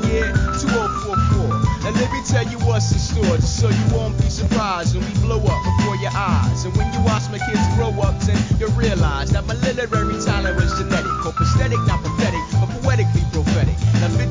year 2044. And let me tell you what's in store, just so you won't be surprised when we blow up before your eyes. And when you watch my kids grow up, then you'll realize that my literary